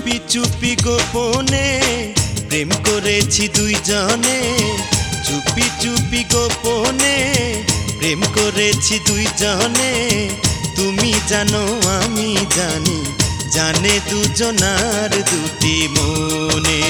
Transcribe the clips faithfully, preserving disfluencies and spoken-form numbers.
চুপি চুপি গোপনে প্রেম করেছি দুইজনে, চুপি চুপি গোপনে প্রেম করেছি দুইজনে। তুমি জানো আমি জানি, জানে দুজনার দুটি মনে।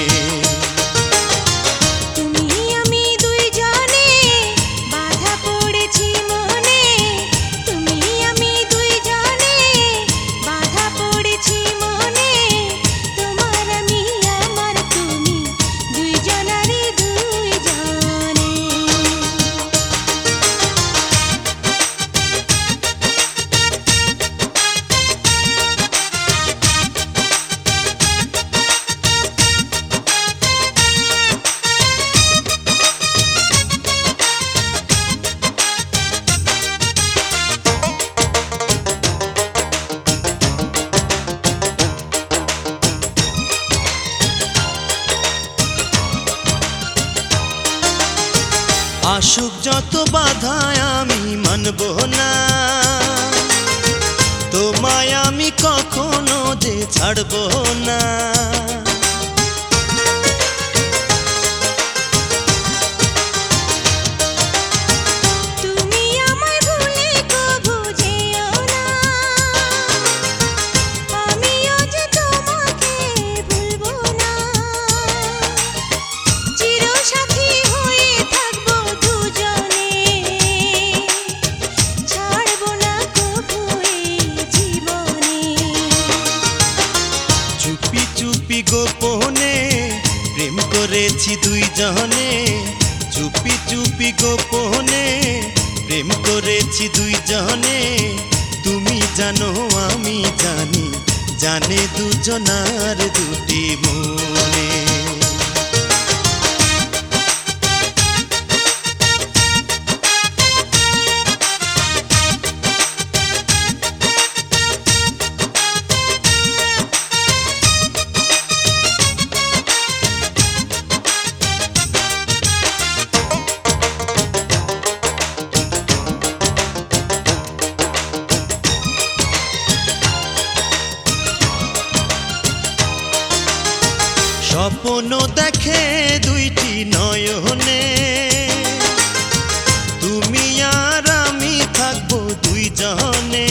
আসুক যত বাধায় আমি মানব না, তোমায় আমি কখনো যে ছাড়ব না। গোপনে প্রেম করেছি দুইজনে, চুপি চুপি গোপনে প্রেম করেছি দুইজনে। তুমি জানো আমি জানি, জানে দুজনার দুটি মনে। স্বপ্ন দেখে দুইটি নয়নে, তুমি আর আমি থাকবো দুইজনে।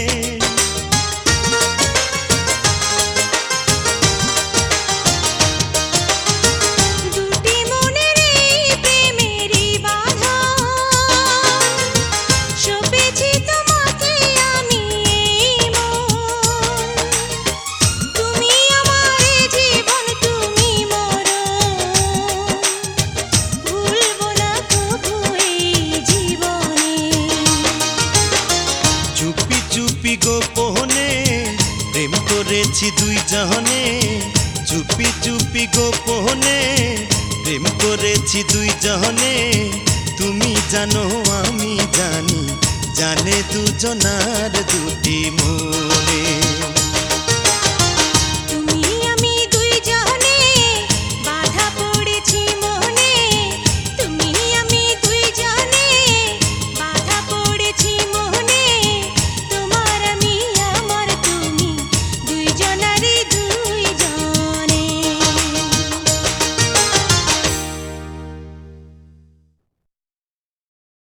গোপনে প্রেম করেছি দুইজনে, চুপি চুপি গোপনে প্রেম করেছি দুইজনে। তুমি জানো আমি জানি, জানে দুজনার দুটি মনে।